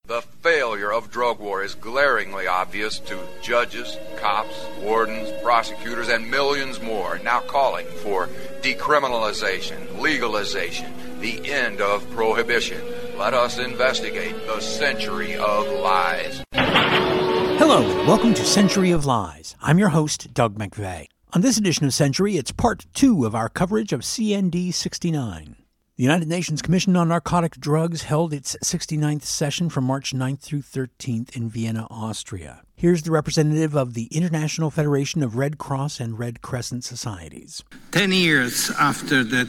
The failure of drug war is glaringly obvious to judges, cops, wardens, prosecutors, and millions more now calling for decriminalization, legalization, the end of prohibition. Let us investigate the Century of Lies. Hello, and welcome to Century of Lies. I'm your host, Doug McVeigh. On this edition of Century, it's part 2 of our coverage of CND 69. The United Nations Commission on Narcotic Drugs held its 69th session from March 9th through 13th in Vienna, Austria. Here's the representative of the International Federation of Red Cross and Red Crescent Societies. 10 years after the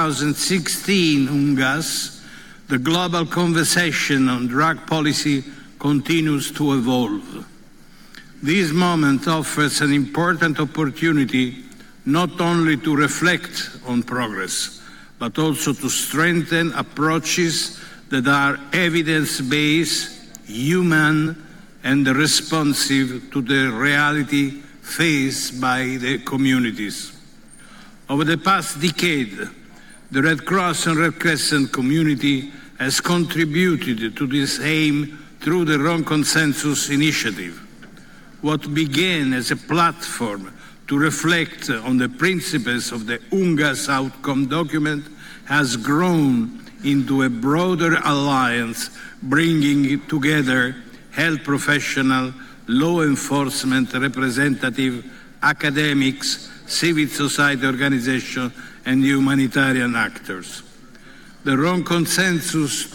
2016 UNGAS, the global conversation on drug policy continues to evolve. This moment offers an important opportunity not only to reflect on progress, but also to strengthen approaches that are evidence-based, human, and responsive to the reality faced by the communities. Over the past decade, the Red Cross and Red Crescent community has contributed to this aim through the Rome Consensus Initiative. What began as a platform to reflect on the principles of the UNGAS outcome document has grown into a broader alliance, bringing together health professionals, law enforcement representatives, academics, civil society organizations, and humanitarian actors. The Rome Consensus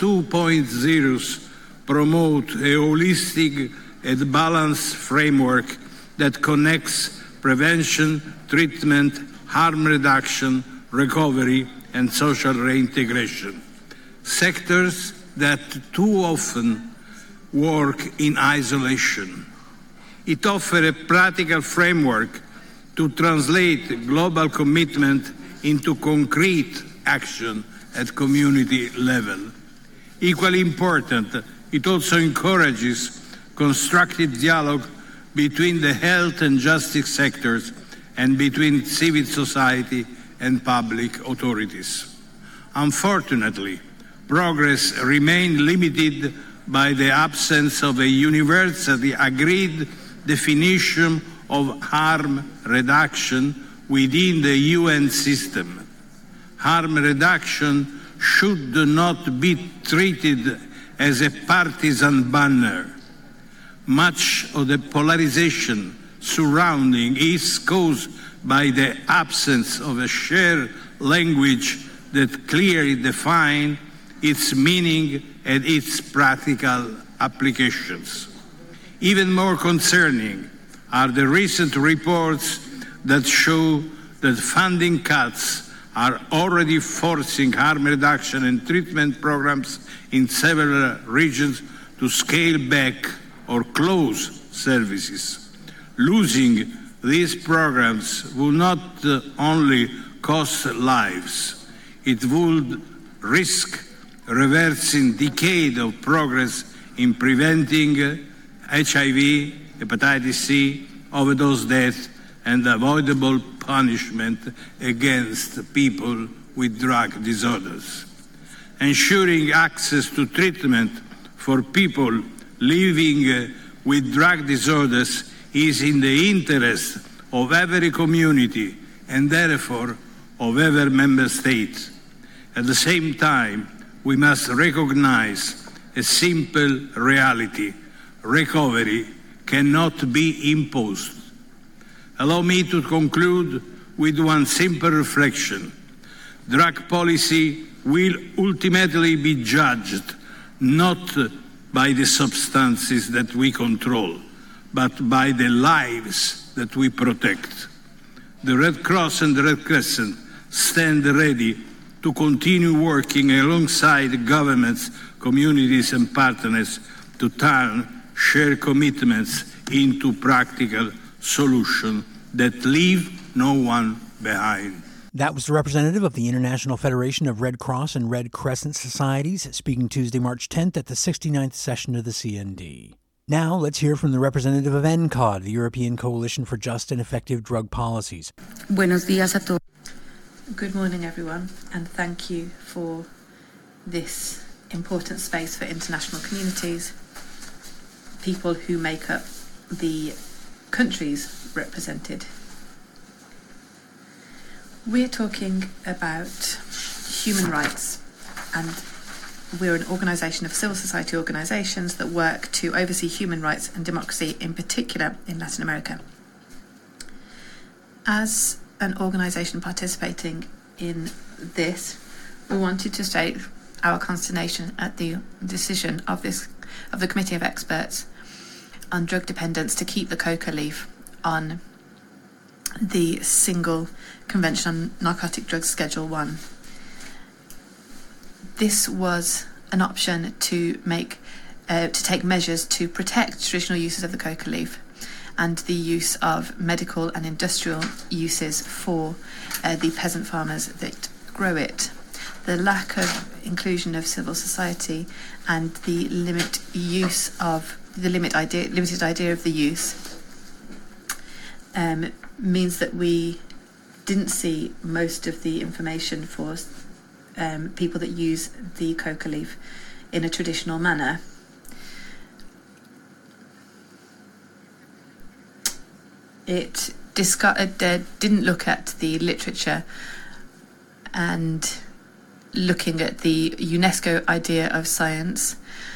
2.0 promote a holistic and balanced framework that connects prevention, treatment, harm reduction, recovery, and social reintegration. Sectors that too often work in isolation. It offers a practical framework to translate global commitment into concrete action at community level. Equally important, it also encourages constructive dialogue between the health and justice sectors and between civil society and public authorities. Unfortunately, progress remained limited by the absence of a universally agreed definition of harm reduction within the UN system. Harm reduction should not be treated as a partisan banner. Much of the polarization surrounding is caused by the absence of a shared language that clearly defines its meaning and its practical applications. Even more concerning are the recent reports that show that funding cuts are already forcing harm reduction and treatment programs in several regions to scale back or close services. Losing these programs will not only cost lives, it would risk reversing decades of progress in preventing HIV, hepatitis C, overdose death, and avoidable punishment against people with drug disorders. Ensuring access to treatment for people living with drug disorders is in the interest of every community and therefore of every member state. At the same time, we must recognize a simple reality. Recovery cannot be imposed. Allow me to conclude with one simple reflection. Drug policy will ultimately be judged not by the substances that we control, but by the lives that we protect. The Red Cross and the Red Crescent stand ready to continue working alongside governments, communities, and partners to turn shared commitments into practical solutions that leave no one behind. That was the representative of the International Federation of Red Cross and Red Crescent Societies speaking Tuesday, March 10th at the 69th session of the CND. Now let's hear from the representative of ENCOD, the European Coalition for Just and Effective Drug Policies. Buenos días a todos. Good morning, everyone, and thank you for this important space for international communities. people who make up the countries represented. We're talking about human rights, and we're an organisation of civil society organisations that work to oversee human rights and democracy, in particular in Latin America. As an organisation participating in this, we wanted to state our consternation at the decision of the Committee of Experts on Drug Dependence to keep the coca leaf on the single Convention on Narcotic Drugs Schedule 1. This was an option to take measures to protect traditional uses of the coca leaf and the use of medical and industrial uses for the peasant farmers that grow it. The lack of inclusion of civil society and the limited idea of the use means that we didn't see most of the information for people that use the coca leaf in a traditional manner. It didn't look at the literature and looking at the UNESCO idea of science,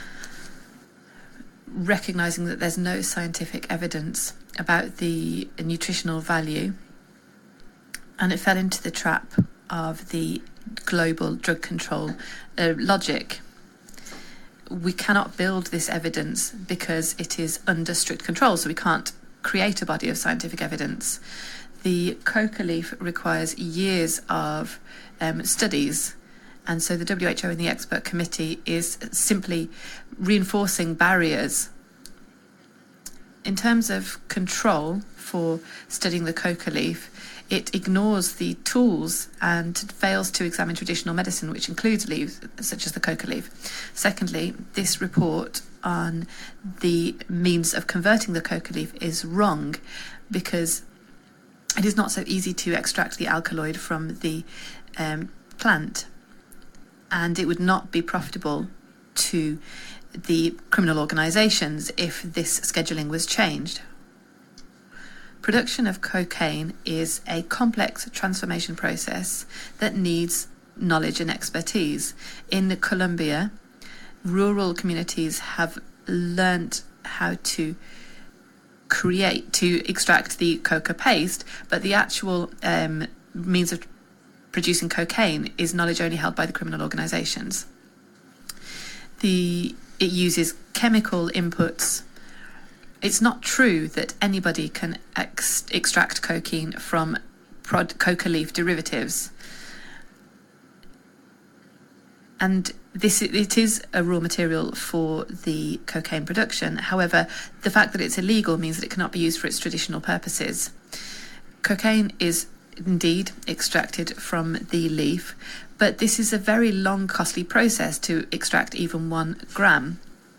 recognising that there's no scientific evidence about the nutritional value, and it fell into the trap of the global drug control logic. We cannot build this evidence because it is under strict control, so we can't create a body of scientific evidence. The coca leaf requires years of studies, and so the WHO and the expert committee is simply reinforcing barriers. In terms of control for studying the coca leaf, it ignores the tools and fails to examine traditional medicine, which includes leaves such as the coca leaf. Secondly, this report on the means of converting the coca leaf is wrong because it is not so easy to extract the alkaloid from the plant, and it would not be profitable to the criminal organisations if this scheduling was changed. Production of cocaine is a complex transformation process that needs knowledge and expertise. In Colombia, rural communities have learnt how to extract the coca paste, but the actual means of producing cocaine is knowledge only held by the criminal organisations. It uses chemical inputs. It's not true that anybody can extract cocaine from coca leaf derivatives. And it is a raw material for the cocaine production. However, the fact that it's illegal means that it cannot be used for its traditional purposes. Cocaine is indeed extracted from the leaf, but this is a very long, costly process to extract even 1 gram.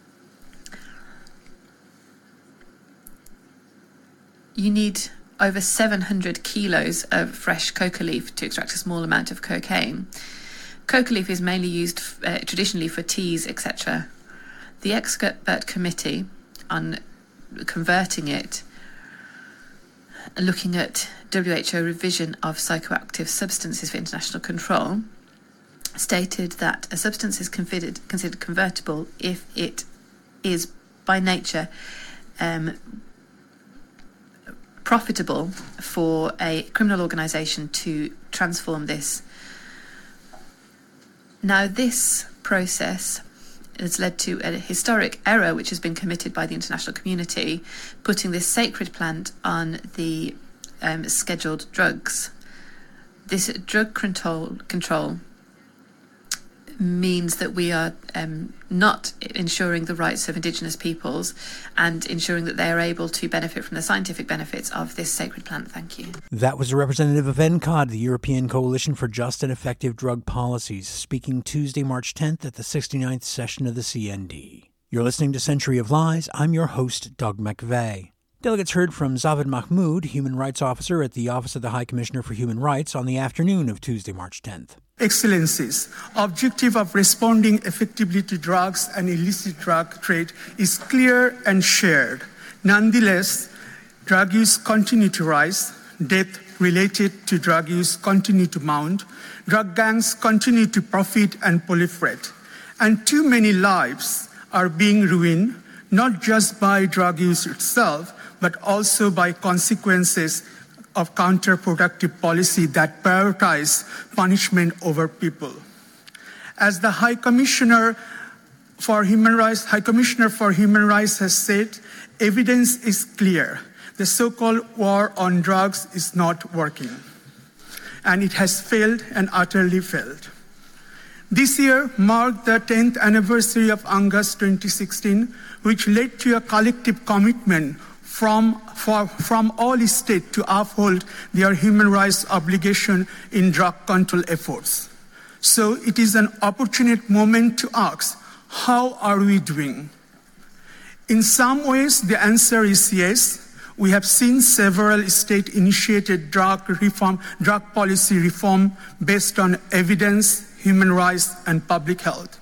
You need over 700 kilos of fresh coca leaf to extract a small amount of cocaine. Coca leaf is mainly used traditionally for teas, etc. The expert committee on converting it, looking at WHO revision of psychoactive substances for international control, stated that a substance is considered convertible if it is by nature profitable for a criminal organisation to transform this. Now, this process has led to a historic error which has been committed by the international community, putting this sacred plant on the scheduled drugs. This drug control means that we are not ensuring the rights of indigenous peoples and ensuring that they are able to benefit from the scientific benefits of this sacred plant. Thank you. That was a representative of ENCOD, the European Coalition for Just and Effective Drug Policies, speaking Tuesday, March 10th at the 69th session of the CND. You're listening to Century of Lies. I'm your host, Doug McVeigh. Delegates heard from Zavad Mahmood, Human Rights Officer at the Office of the High Commissioner for Human Rights, on the afternoon of Tuesday, March 10th. Excellencies, objective of responding effectively to drugs and illicit drug trade is clear and shared. Nonetheless, drug use continue to rise, death related to drug use continue to mount, drug gangs continue to profit and proliferate, and too many lives are being ruined, not just by drug use itself, but also by consequences of counterproductive policy that prioritize punishment over people. As the High Commissioner for Human Rights has said, evidence is clear. The so-called war on drugs is not working, and it has failed and utterly failed. This year marked the 10th anniversary of UNGAS 2016, which led to a collective commitment from all states to uphold their human rights obligation in drug control efforts. So it is an opportune moment to ask, how are we doing? In some ways, the answer is yes. We have seen several state-initiated drug policy reform based on evidence, human rights, and public health.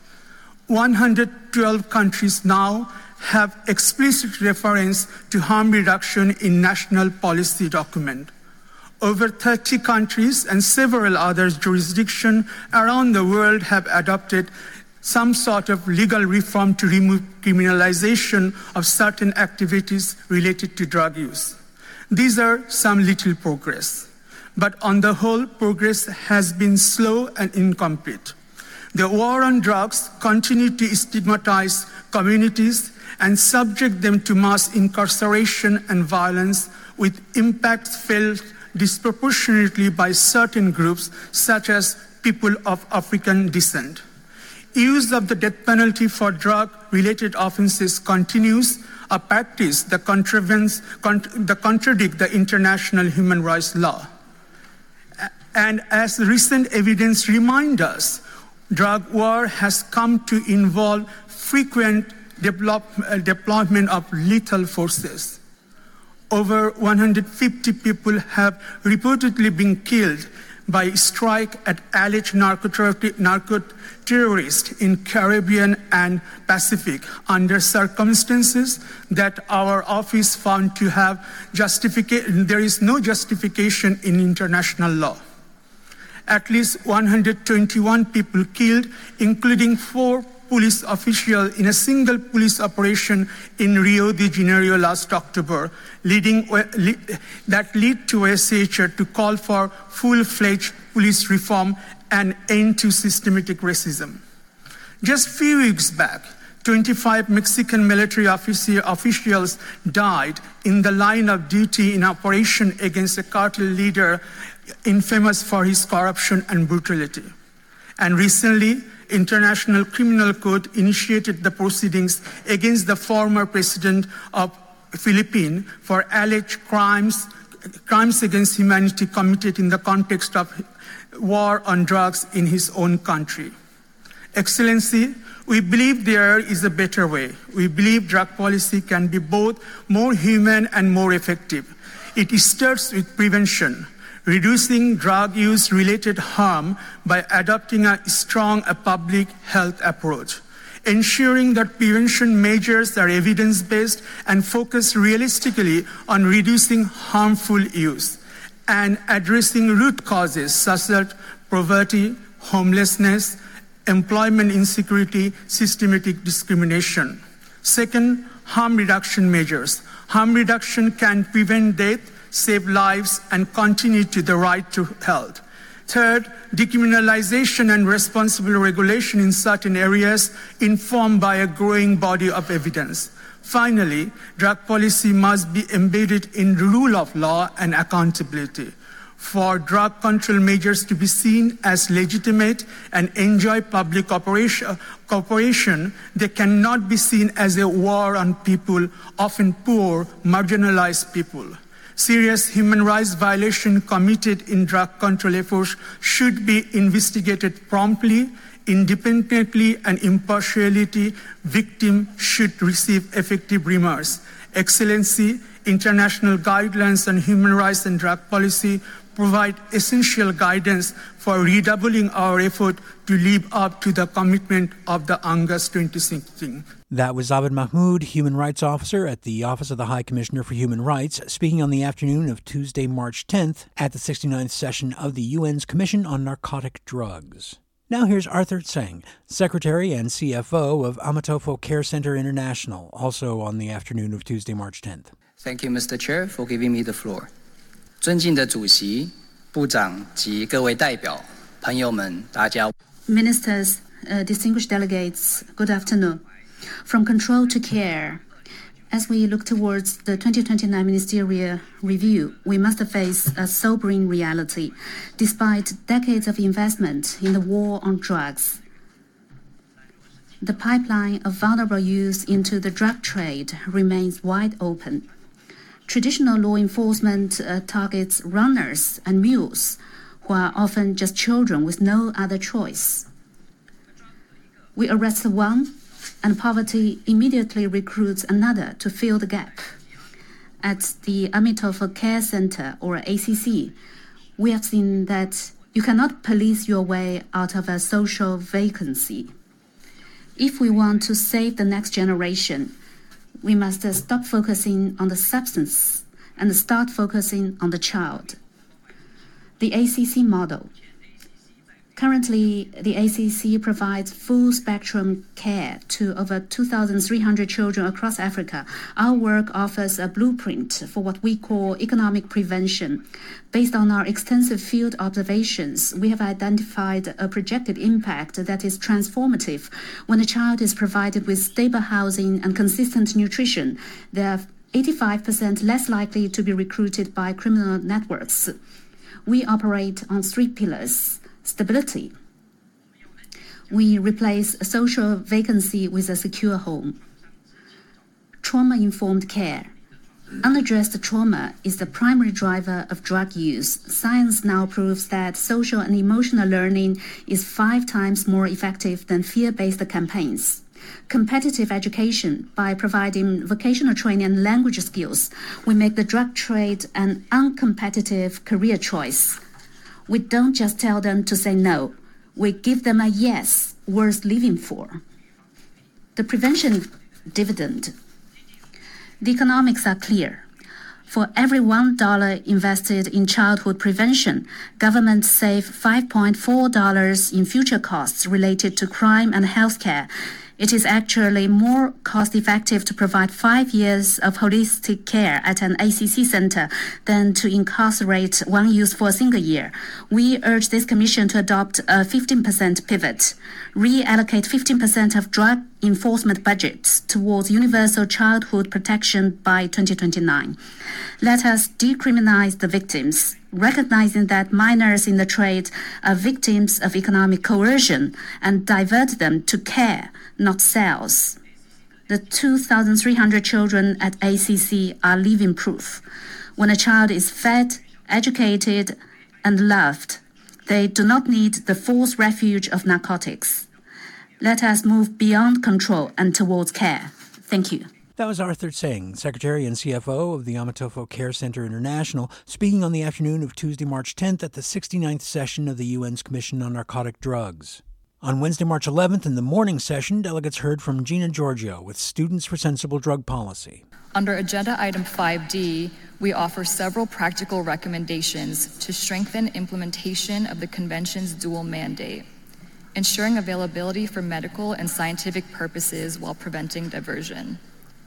112 countries now have explicit reference to harm reduction in national policy document. Over 30 countries and several other jurisdictions around the world have adopted some sort of legal reform to remove criminalization of certain activities related to drug use. These are some little progress, but on the whole, progress has been slow and incomplete. The war on drugs continues to stigmatize communities and subject them to mass incarceration and violence, with impacts felt disproportionately by certain groups, such as people of African descent. Use of the death penalty for drug-related offenses continues, a practice that contradicts the international human rights law. And as recent evidence reminds us, drug war has come to involve frequent deployment of lethal forces. Over 150 people have reportedly been killed by strike at alleged narco-terrorists in Caribbean and Pacific under circumstances that our office found to have there is no justification in international law. At least 121 people killed, including 4 police officials in a single police operation in Rio de Janeiro last October, that led to SHR to call for full-fledged police reform and end to systematic racism. Just a few weeks back, 25 Mexican military officials died in the line of duty in operation against a cartel leader infamous for his corruption and brutality. And recently, International Criminal Court initiated the proceedings against the former president of Philippines for alleged crimes against humanity committed in the context of war on drugs in his own country. Excellency, we believe there is a better way. We believe drug policy can be both more human and more effective. It starts with prevention, reducing drug use-related harm by adopting a strong public health approach, ensuring that prevention measures are evidence-based and focus realistically on reducing harmful use, and addressing root causes such as poverty, homelessness, employment insecurity, systematic discrimination. Second, harm reduction measures. Harm reduction can prevent death, save lives, and continue to the right to health. Third, decriminalization and responsible regulation in certain areas informed by a growing body of evidence. Finally, drug policy must be embedded in the rule of law and accountability. For drug control measures to be seen as legitimate and enjoy public cooperation, they cannot be seen as a war on people, often poor, marginalized people. Serious human rights violations committed in drug control efforts should be investigated promptly, Independently and impartiality, victims should receive effective remorse. Excellency, international guidelines on human rights and drug policy provide essential guidance for redoubling our effort to live up to the commitment of the UNGAS 2016. That was Abed Mahmoud, Human Rights Officer at the Office of the High Commissioner for Human Rights, speaking on the afternoon of Tuesday, March 10th at the 69th session of the UN's Commission on Narcotic Drugs. Now here's Arthur Tseng, Secretary and CFO of Amatofo Care Center International, also on the afternoon of Tuesday, March 10th. Thank you, Mr. Chair, for giving me the floor. 尊敬的主席、部长及各位代表、朋友们，大家。 Ministers, distinguished delegates, good afternoon. From control to care. As we look towards the 2029 ministerial review, we must face a sobering reality. Despite decades of investment in the war on drugs, the pipeline of vulnerable youth into the drug trade remains wide open. Traditional law enforcement targets runners and mules, who are often just children with no other choice. We arrest one, and poverty immediately recruits another to fill the gap. At the Amitofo Care Center, or ACC, we have seen that you cannot police your way out of a social vacancy. If we want to save the next generation, we must stop focusing on the substance and start focusing on the child. The ACC model. Currently, the ACC provides full-spectrum care to over 2,300 children across Africa. Our work offers a blueprint for what we call economic prevention. Based on our extensive field observations, we have identified a projected impact that is transformative. When a child is provided with stable housing and consistent nutrition, they are 85% less likely to be recruited by criminal networks. We operate on 3 pillars. Stability. We replace a social vacancy with a secure home. Trauma-informed care. Unaddressed trauma is the primary driver of drug use. Science now proves that social and emotional learning is 5 times more effective than fear-based campaigns. Competitive education. By providing vocational training and language skills, we make the drug trade an uncompetitive career choice. We don't just tell them to say no. We give them a yes worth living for. The prevention dividend. The economics are clear. For every $1 invested in childhood prevention, governments save $5.4 in future costs related to crime and healthcare. It is actually more cost-effective to provide 5 years of holistic care at an ACC center than to incarcerate one youth for a single year. We urge this commission to adopt a 15% pivot, reallocate 15% of drug enforcement budgets towards universal childhood protection by 2029. Let us decriminalize the victims, recognizing that minors in the trade are victims of economic coercion, and divert them to care, not sales. The 2,300 children at ACC are living proof. When a child is fed, educated, and loved, they do not need the false refuge of narcotics. Let us move beyond control and towards care. Thank you. That was Arthur Tseng, Secretary and CFO of the Amatofo Care Center International, speaking on the afternoon of Tuesday, March 10th at the 69th session of the UN's Commission on Narcotic Drugs. On Wednesday, March 11th, in the morning session, delegates heard from Gina Giorgio with Students for Sensible Drug Policy. Under Agenda Item 5D, we offer several practical recommendations to strengthen implementation of the Convention's dual mandate, ensuring availability for medical and scientific purposes while preventing diversion.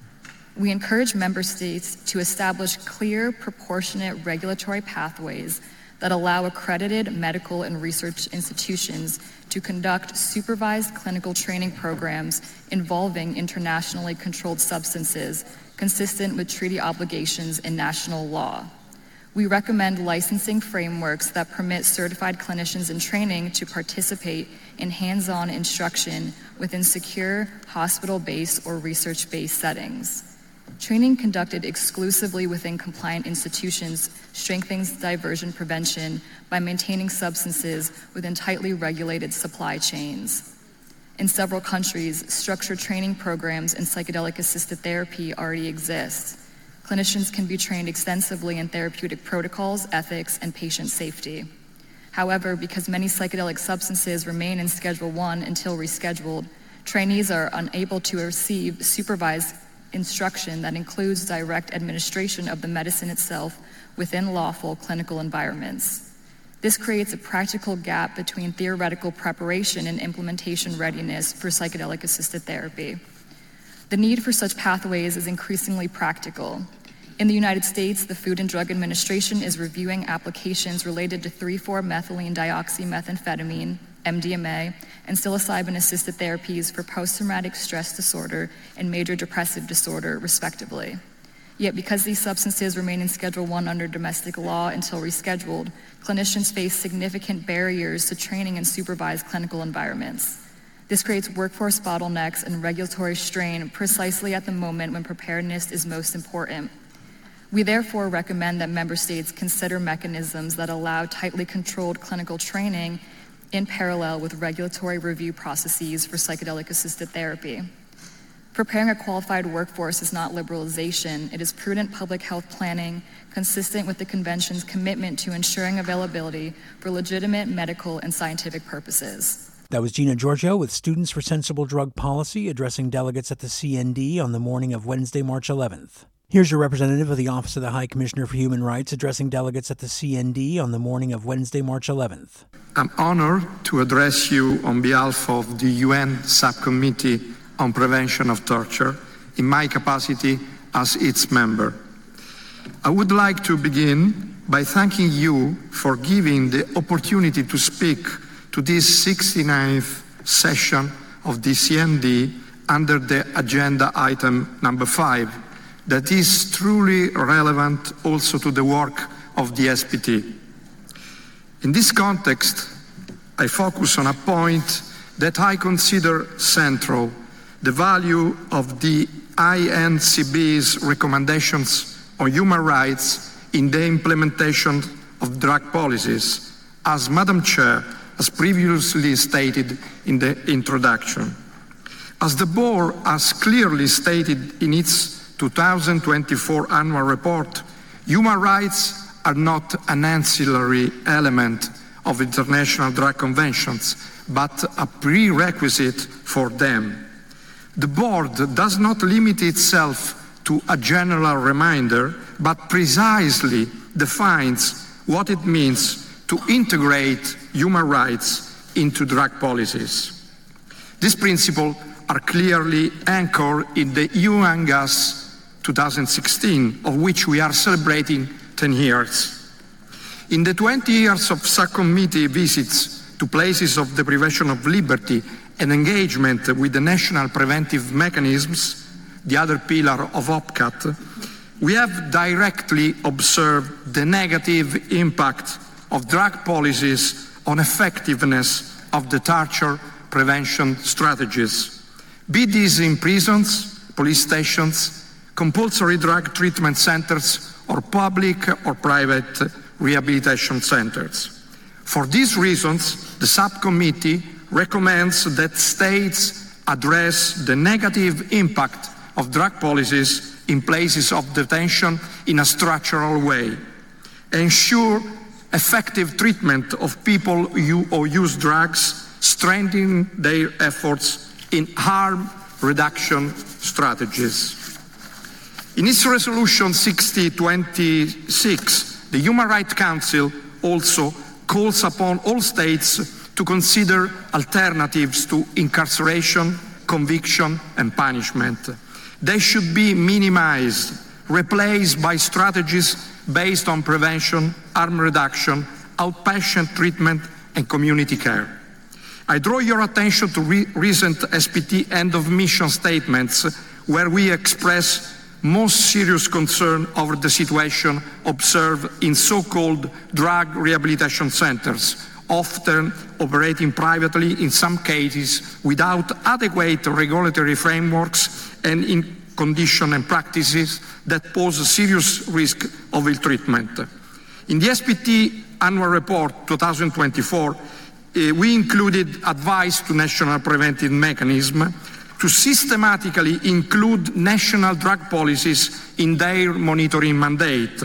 We encourage member states to establish clear, proportionate regulatory pathways that allow accredited medical and research institutions to conduct supervised clinical training programs involving internationally controlled substances consistent with treaty obligations and national law. We recommend licensing frameworks that permit certified clinicians in training to participate in hands-on instruction within secure hospital-based or research-based settings. Training conducted exclusively within compliant institutions strengthens diversion prevention by maintaining substances within tightly regulated supply chains. In several countries, structured training programs in psychedelic-assisted therapy already exist. Clinicians can be trained extensively in therapeutic protocols, ethics, and patient safety. However, because many psychedelic substances remain in Schedule I until rescheduled, trainees are unable to receive supervised instruction that includes direct administration of the medicine itself within lawful clinical environments. This creates a practical gap between theoretical preparation and implementation readiness for psychedelic-assisted therapy. The need for such pathways is increasingly practical. In the United States, the Food and Drug Administration is reviewing applications related to 3,4-methylene dioxymethamphetamine, MDMA, and psilocybin-assisted therapies for post-traumatic stress disorder and major depressive disorder, respectively. Yet because these substances remain in Schedule I under domestic law until rescheduled, clinicians face significant barriers to training in supervised clinical environments. This creates workforce bottlenecks and regulatory strain precisely at the moment when preparedness is most important. We therefore recommend that member states consider mechanisms that allow tightly controlled clinical training in parallel with regulatory review processes for psychedelic-assisted therapy. Preparing a qualified workforce is not liberalization, it is prudent public health planning consistent with the Convention's commitment to ensuring availability for legitimate medical and scientific purposes. That was Gina Giorgio with Students for Sensible Drug Policy addressing delegates at the CND on the morning of Wednesday, March 11th. Here's your representative of the Office of the High Commissioner for Human Rights addressing delegates at the CND on the morning of Wednesday, March 11th. I'm honored to address you on behalf of the UN Subcommittee on Prevention of Torture in my capacity as its member. I would like to begin by thanking you for giving the opportunity to speak to this 69th session of the CND under the agenda item number 5. That is truly relevant also to the work of the SPT. In this context, I focus on a point that I consider central, the value of the INCB's recommendations on human rights in the implementation of drug policies, as Madam Chair has previously stated in the introduction. As the Board has clearly stated in its 2024 annual report, human rights are not an ancillary element of international drug conventions, but a prerequisite for them. The Board does not limit itself to a general reminder, but precisely defines what it means to integrate human rights into drug policies. These principles are clearly anchored in the UNGAS 2016, of which we are celebrating 10 years. In the 20 years of subcommittee visits to places of deprivation of liberty and engagement with the national preventive mechanisms, the other pillar of OPCAT, we have directly observed the negative impact of drug policies on effectiveness of the torture prevention strategies, be these in prisons, police stations, compulsory drug treatment centers, or public or private rehabilitation centers. For these reasons, the subcommittee recommends that states address the negative impact of drug policies in places of detention in a structural way, ensure effective treatment of people who use drugs, strengthening their efforts in harm reduction strategies. In its resolution 6026, the Human Rights Council also calls upon all states to consider alternatives to incarceration, conviction, and punishment. They should be minimized, replaced by strategies based on prevention, harm reduction, outpatient treatment, and community care. I draw your attention to recent SPT end-of-mission statements where we express most serious concern over the situation observed in so-called drug rehabilitation centers, often operating privately, in some cases without adequate regulatory frameworks and in conditions and practices that pose a serious risk of ill treatment. In the SPT Annual Report 2024, we included advice to national preventive mechanisms to systematically include national drug policies in their monitoring mandate.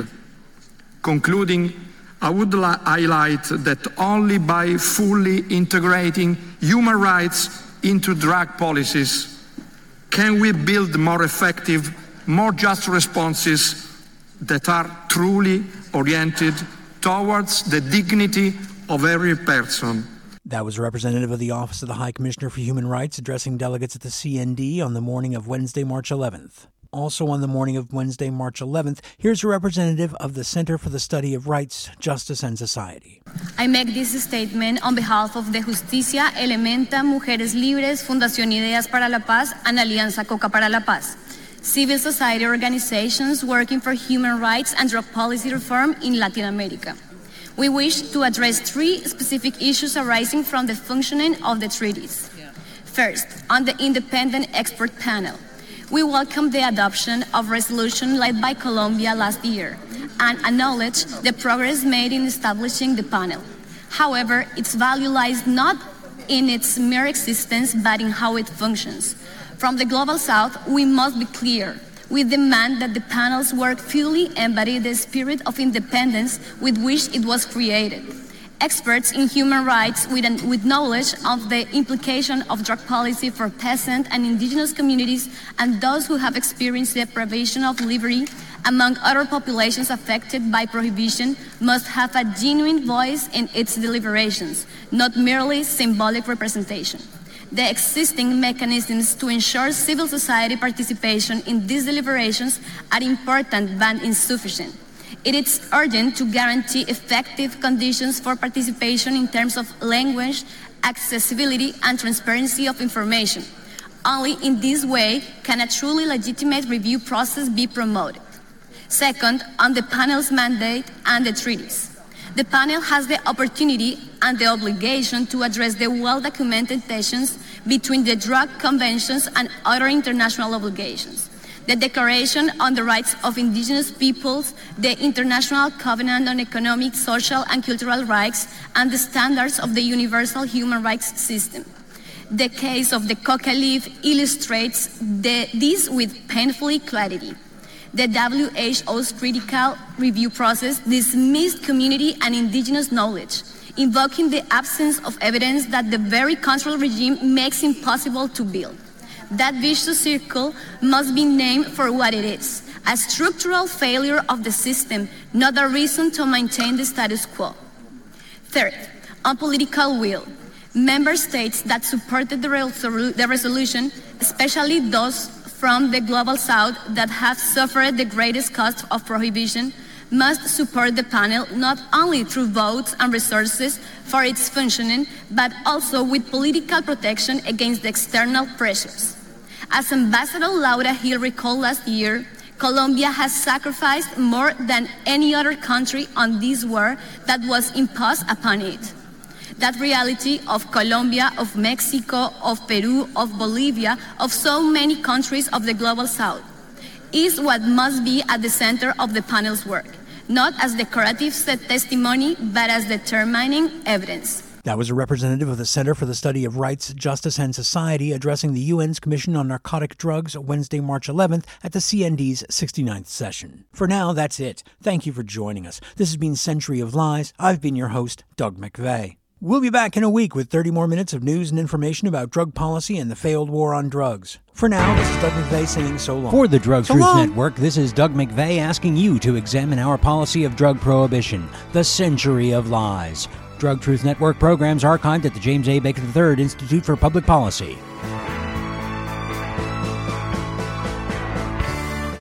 Concluding, I would highlight that only by fully integrating human rights into drug policies can we build more effective, more just responses that are truly oriented towards the dignity of every person. That was a representative of the Office of the High Commissioner for Human Rights addressing delegates at the CND on the morning of Wednesday, March 11th. Also on the morning of Wednesday, March 11th, here's a representative of the Center for the Study of Rights, Justice and Society. I make this statement on behalf of the Justicia, Elementa, Mujeres Libres, Fundación Ideas para la Paz, and Alianza Coca para la Paz, civil society organizations working for human rights and drug policy reform in Latin America. We wish to address three specific issues arising from the functioning of the treaties. First, on the independent expert panel. We welcome the adoption of resolution led by Colombia last year and acknowledge the progress made in establishing the panel. However, its value lies not in its mere existence, but in how it functions. From the Global South, we must be clear. We demand that the panel's work fully embody the spirit of independence with which it was created. Experts in human rights with knowledge of the implication of drug policy for peasant and indigenous communities and those who have experienced deprivation of liberty, among other populations affected by prohibition, must have a genuine voice in its deliberations, not merely symbolic representation. The existing mechanisms to ensure civil society participation in these deliberations are important but insufficient. It is urgent to guarantee effective conditions for participation in terms of language, accessibility, and transparency of information. Only in this way can a truly legitimate review process be promoted. Second, on the panel's mandate and the treaties. The panel has the opportunity and the obligation to address the well-documented tensions between the drug conventions and other international obligations. The Declaration on the Rights of Indigenous Peoples, the International Covenant on Economic, Social, and Cultural Rights, and the standards of the Universal Human Rights System. The case of the coca leaf illustrates this with painful clarity. The WHO's critical review process dismissed community and indigenous knowledge, invoking the absence of evidence that the very control regime makes impossible to build. That vicious circle must be named for what it is, a structural failure of the system, not a reason to maintain the status quo. Third, on political will. Member states that supported the resolution, especially those from the Global South that have suffered the greatest cost of prohibition, must support the panel not only through votes and resources for its functioning, but also with political protection against the external pressures. As Ambassador Laura Hill recalled last year, Colombia has sacrificed more than any other country on this war that was imposed upon it. That reality of Colombia, of Mexico, of Peru, of Bolivia, of so many countries of the Global South, is what must be at the center of the panel's work, not as decorative testimony, but as determining evidence. That was a representative of the Center for the Study of Rights, Justice and Society addressing the UN's Commission on Narcotic Drugs Wednesday, March 11th at the CND's 69th session. For now, that's it. Thank you for joining us. This has been Century of Lies. I've been your host, Doug McVeigh. We'll be back in a week with 30 more minutes of news and information about drug policy and the failed war on drugs. For now, this is Doug McVeigh saying so long. For the Drug Truth Network, this is Doug McVeigh asking you to examine our policy of drug prohibition, the Century of Lies. Drug Truth Network programs archived at the James A. Baker III Institute for Public Policy.